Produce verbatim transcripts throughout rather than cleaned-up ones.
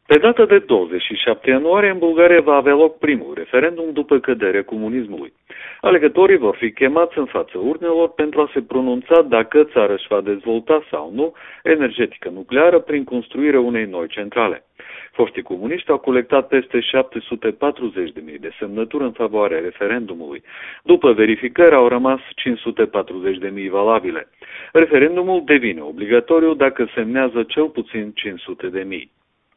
Pe data de douăzeci și șapte ianuarie, în Bulgaria va avea loc primul referendum după căderea comunismului. Alegătorii vor fi chemați în fața urnelor pentru a se pronunța dacă țara își va dezvolta sau nu energetică nucleară prin construirea unei noi centrale. Foștii comuniști au colectat peste șapte sute patruzeci de mii de semnături în favoarea referendumului. După verificări au rămas cinci sute patruzeci de mii valabile. Referendumul devine obligatoriu dacă semnează cel puțin cinci sute de mii.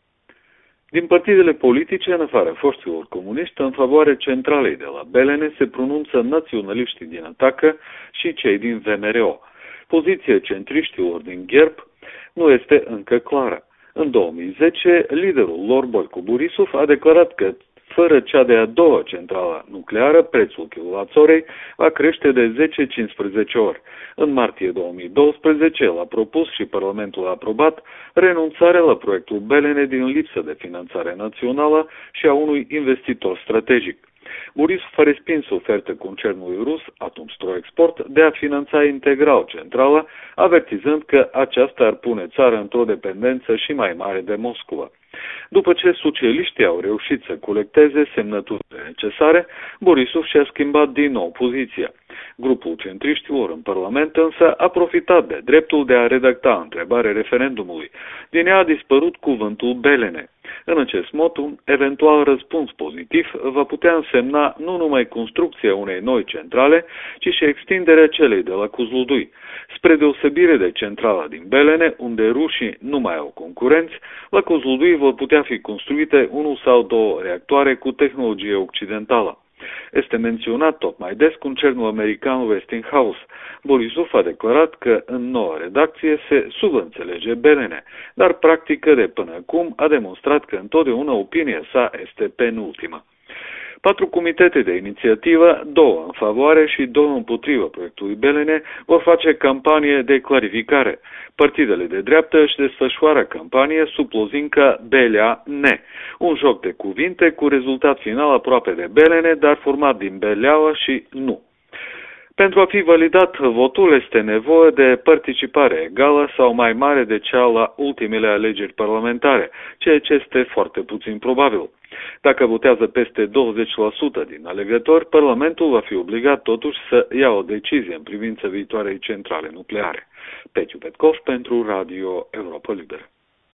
Din partidele politice, în afară foștilor comuniști, în favoarea centralei de la Belene se pronunță naționaliștii din Atacă și cei din V M R O. Poziția centriștilor din Gherb nu este încă clară. În două mii zece, liderul lor, Boico Borisov, a declarat că fără cea de-a doua centrală nucleară, prețul kilowattorei va crește de zece - cincisprezece ori. În martie două mii doisprezece, el a propus și Parlamentul a aprobat renunțarea la proiectul Belene din lipsă de finanțare națională și a unui investitor strategic. Borisov a respins oferta concernului rus Atomstroexport de a finanța integral centrala, avertizând că aceasta ar pune țara într-o dependență și mai mare de Moscova. După ce socialiștii au reușit să colecteze semnăturile necesare, Borisov și-a schimbat din nou poziția. Grupul centriștilor în Parlament însă a profitat de dreptul de a redacta întrebarea referendumului. Din ea a dispărut cuvântul Belene. În acest mod, un eventual răspuns pozitiv va putea însemna nu numai construcția unei noi centrale, ci și extinderea celei de la Kozlodui. Spre deosebire de centrala din Belene, unde rușii nu mai au concurenți, la Kozlodui vor putea fi construite unul sau două reactoare cu tehnologie occidentală. Este menționat tot mai des concernul american Westinghouse. Borisov a declarat că în noua redacție se subînțelege Belene, dar practică de până acum a demonstrat că întotdeauna opinia sa este penultimă. Patru comitete de inițiativă, două în favoare și două împotriva proiectului Belene, vor face campanie de clarificare. Partidele de dreaptă își desfășoară campanie sub lozinca Belea-Ne, un joc de cuvinte cu rezultat final aproape de Belene, dar format din Beleaua și Nu. Pentru a fi validat votul este nevoie de participare egală sau mai mare de cea la ultimele alegeri parlamentare, ceea ce este foarte puțin probabil. Dacă votează peste douăzeci la sută din alegători, Parlamentul va fi obligat totuși să ia o decizie în privința viitoarei centrale nucleare. Petiu Petkov pentru Radio Europa Liberă.